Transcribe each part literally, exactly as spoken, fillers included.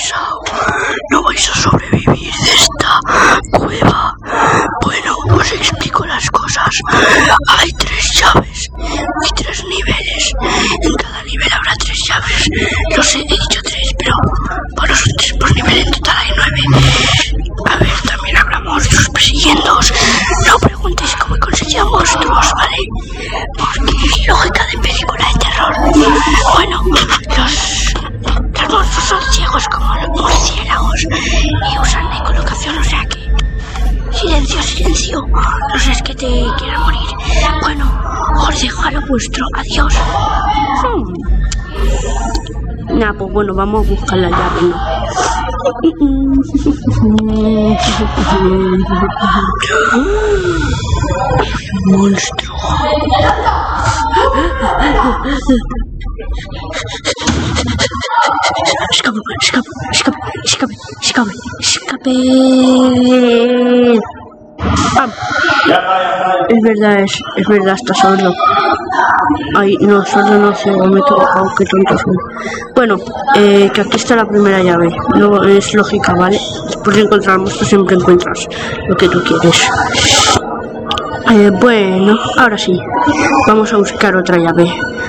pesado. No vais a sobrevivir de esta cueva. Bueno, os explico las cosas. Hay tres llaves y tres niveles. En cada nivel habrá tres llaves. Lo sé, he dicho tres, pero por los tres por nivel en total hay nueve. A ver, también habrá monstruos persiguiéndoos. No preguntéis cómo he conseguido monstruos, ¿vale? Porque lógica de película de terror. Bueno, los, los monstruos son ciegos como los murciélagos y usan ecolocación, o sea que... Silencio, silencio. No sé, es que te quieran morir. Bueno, os dejo a lo vuestro. Adiós. Hmm. Nah, pues bueno, vamos a buscar la llave, ¿no? Monstruo. Escape, escape, escape, escape, escape, escape. ¡Pam! Es verdad, es, es verdad, está sordo. Ay, no, sordo no, ciego, me he equivocado, qué tonto soy. Bueno, eh, que aquí está la primera llave. No es lógica, ¿vale? Después de encontrar monstruos siempre encuentras lo que tú quieres. Eh, bueno, ahora sí, vamos a buscar otra llave.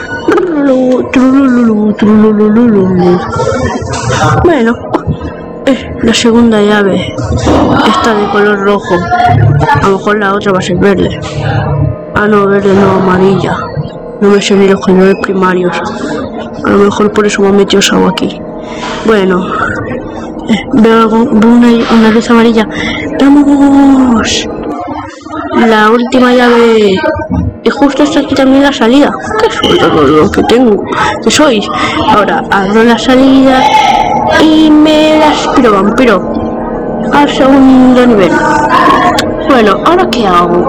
Bueno, eh, la segunda llave está de color rojo. A lo mejor la otra va a ser verde. Ah, no, verde no, amarilla. No me sé ni los colores primarios. A lo mejor por eso me he metido agua aquí. Bueno, eh, veo, algo, veo una, una luz amarilla. ¡Vamos! La última llave. Y justo está aquí también la salida. ¡Qué suerte lo que tengo! ¿Qué sois? Ahora abro la salida y me la aspiro vampiro al segundo nivel. Bueno, ¿ahora qué hago?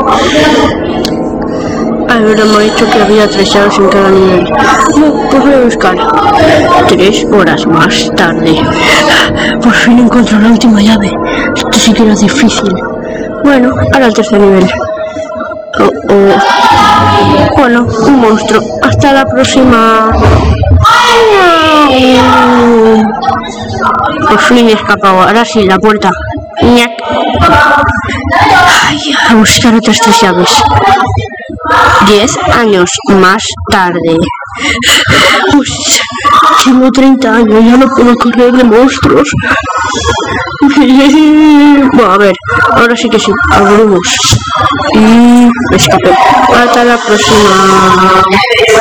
Ahora me ha dicho que había tres llaves en cada nivel. No, pues voy a buscar. Tres horas más tarde. Por fin encontré la última llave. Esto sí que era difícil. Bueno, ahora el tercer nivel. Oh, oh. Bueno, un monstruo. Hasta la próxima. Por fin he escapado. Ahora sí, la puerta. Ay, a buscar otras tres llaves. Diez años más tarde. Pues, tengo treinta años, ya no puedo correr de monstruos. Bueno, a ver, ahora sí que sí, abrimos. Y escapé. Hasta la próxima.